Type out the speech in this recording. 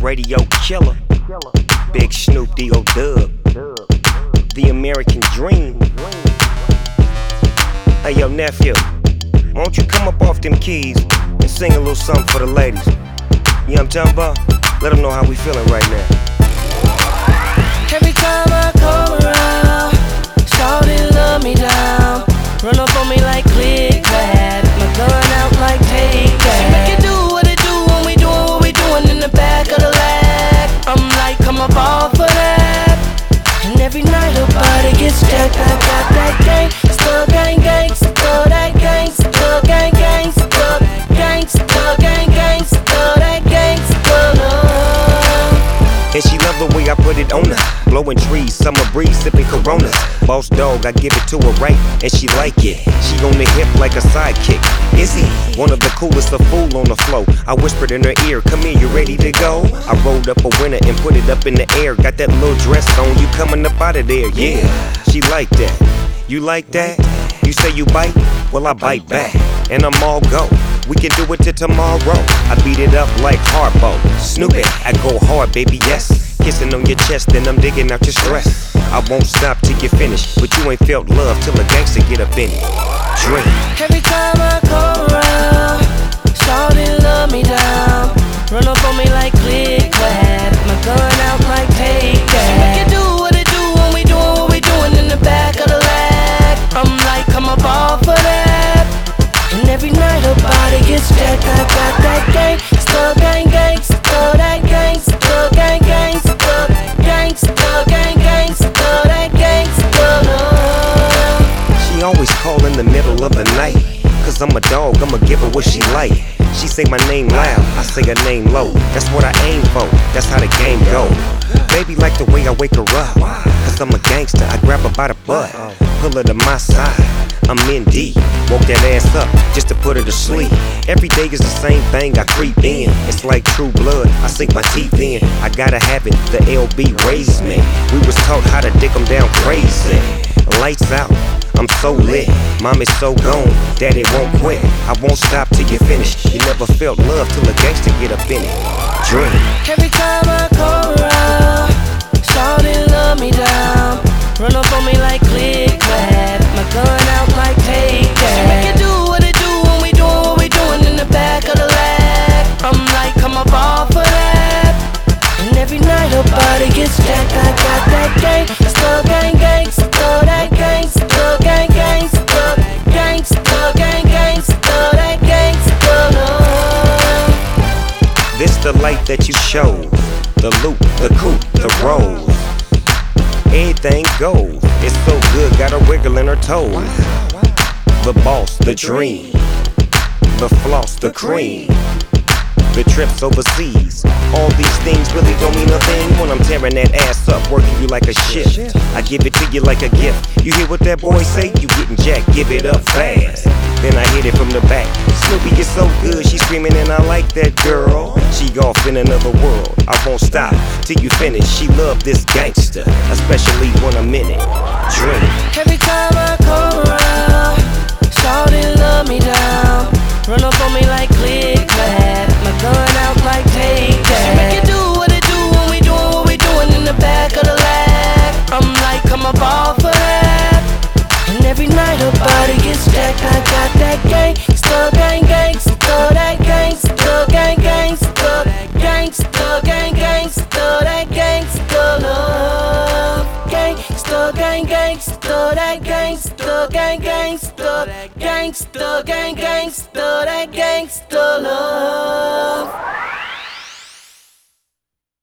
radio killer. Big Snoop D.O. Dub. The American Dream. Hey yo, nephew, why don't you come up off them keys and sing a little something for the ladies? You know what I'm talking about? Let them know how we feeling right now. Every time I come around, shawty love me down. Run up on me like click clap, my gun out like take that. She make it do what it do when we doing what we doing in the back of the lag. I'm like, come up off of that. And every night her body gets jacked. I got that gangsta gang gangsta, that gangsta gang gangsta, gangsta gang gangsta, that gangsta love. And she love the way I put it on her. Blowing trees, summer breeze, sipping Coronas. Boss dog, I give it to her right, and she like it. She on the hip like a sidekick. Is he one of the coolest, a fool on the flow? I whispered in her ear, come here, you ready to go? I rolled up a winner and put it up in the air. Got that little dress on, you coming up out of there, yeah. She like that. You like that? You say you bite? Well, I bite back, and I'm all go. We can do it till tomorrow. I beat it up like Harpo. Snoop it, I go hard, baby, yes. Kissing on your chest, then I'm digging out your stress. I won't stop till you finish, but you ain't felt love till a gangster get up in it. Drink. Every time I come around, shawty love me down. Run up on me like click clap, my gun out like take that. She make it do what it do when we doing what we doing in the back of the lag. I'm like, come up off of that. And every night her body gets jacked. I got that gangsta gang gangsta, that gangsta gang gangsta, gangsta gang gangsta, that gangsta love. She always call in the middle of the night, cause I'm a dog, I'ma give her what she like. She say my name loud, I say her name low. That's what I aim for, that's how the game go. Baby like the way I wake her up, cause I'm a gangster, I grab her by the butt, pull her to my side, I'm in deep. Woke that ass up just to put her to sleep. Every day is the same thing, I creep in. It's like True Blood, I sink my teeth in. I gotta have it, the LB raised me. We was taught how to dick them down crazy. Lights out, I'm so lit. Mom is so gone, daddy won't quit. I won't stop till you finish. You never felt love till a gangster get up in it. Drink. Every time I come around, shawty love me down. Run up on me like click clap, my gun out like take that. She make it do what it do when we doing what we doing in the back of the lag. I'm like, come up off of that. And every night her body gets jacked. I got that gangsta gang gangsta, that gangsta gang gangsta, gangsta gang gangsta, that gangsta love. This the light that you show, the loop, the coupe, the rolls. Everything goes, it's so good, got her wiggling her toes. The boss, the dream, the floss, the cream, the trips overseas. All these things really don't mean a thing when I'm tearing that ass up, working you like a shift. I give it to you like a gift. You hear what that boy say? You getting jacked, give it up fast. Then I hit it from the back. Snoopy is so good, she screaming and I like that girl. She off in another world, I won't stop till you finish. She love this gangster, especially when I'm in it. Drink. Every time I come around, shawty love me down. Run up on me like click clap, my gun out like take that. She make it do what it do when we doing what we doing in the back of the lag. I'm like, come up off of that. And every night her body gets jacked. I got that gangsta gang gangsta, that gangsta gang gangsta, gangsta gang gangsta, that gangsta love. Gangsta gang gangsta, that gangsta gang gangsta, gangsta gang gangsta, that gangsta love.